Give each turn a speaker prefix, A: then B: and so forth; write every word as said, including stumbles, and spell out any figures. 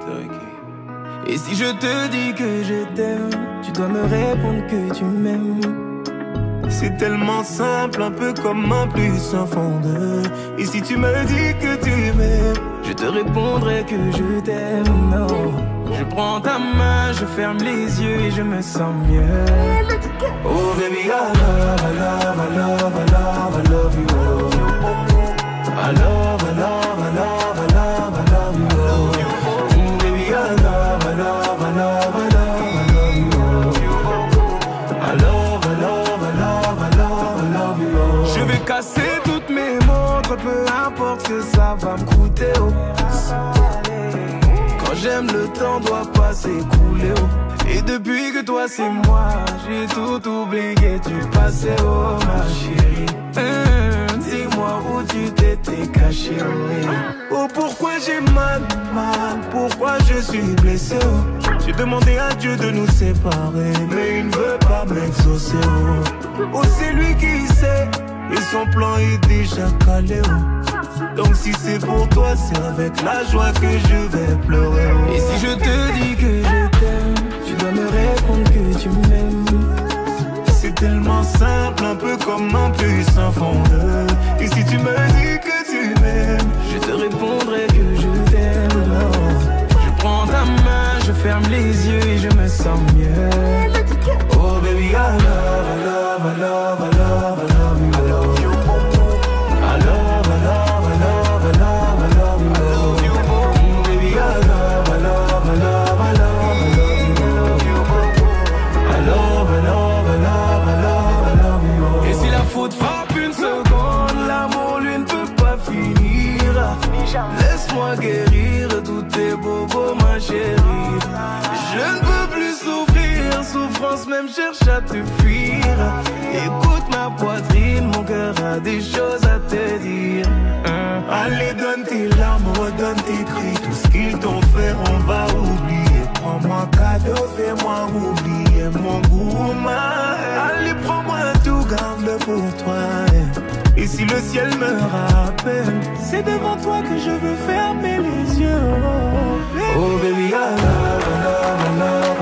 A: Et si je te dis que je t'aime, tu dois me répondre que tu m'aimes.
B: C'est tellement simple, un peu comme un plus un fond de. Et si tu me dis que tu m'aimes,
A: je te répondrai que je t'aime. Non, je prends ta main, je ferme les yeux et je me sens mieux.
B: Oh baby, I love, I love, I love, I love, I love you. I love, I love, I love, I love, I love you. Oh baby, I love, I love, I love, I love, I love you. I love, I love, I love, I love, I love you.
A: Je vais casser toutes mes montres, peu importe ce que ça va me coûter. Oh. Quand j'aime, le temps doit pas s'écouler. Oh. Et depuis que toi c'est moi, j'ai tout oublié, tu passais, oh ma chérie. Hum, dis-moi où tu t'étais caché. Oh.
B: Oh pourquoi j'ai mal, mal, pourquoi je suis blessé. Oh. J'ai demandé à Dieu de nous séparer, mais il ne veut pas m'exaucer. Oh, oh c'est lui qui sait, et son plan est déjà calé. Oh. Donc si c'est pour toi, c'est avec la joie que je vais pleurer. Oh.
A: Et si je te dis que je t'aime, tu dois me répondre que tu m'aimes.
B: C'est tellement simple, un peu comme un plus un fond de. Et si tu me dis que tu m'aimes,
A: je te répondrai que je t'aime. Je prends ta main, je ferme les yeux et je me sens mieux.
B: Oh baby, I love, I love, I love, I love, I love you. I love you. I love, I love, I love, I love, I love you. I love you. Mm, baby, I love, I love, I love, I love, I love you. I love, I love, I love, I love, I love you.
A: Et si la faute frappe une seconde, l'amour lui ne peut pas finir. Laisse-moi guérir tous tes bobos, ma chérie. Je ne peux plus souffrir, souffrance même cherche à te fuir. Écoute ma poitrine, mon cœur a des choses à te dire.
B: hein? Allez donne tes larmes, redonne tes cris. Tout ce qu'ils t'ont fait on va oublier. Prends-moi cadeau, fais-moi oublier mon goût. Allez prends-moi tout, garde-le pour toi. Et si le ciel me rappelle, c'est devant toi que je veux fermer les yeux. Oh baby, I love, I love, I love.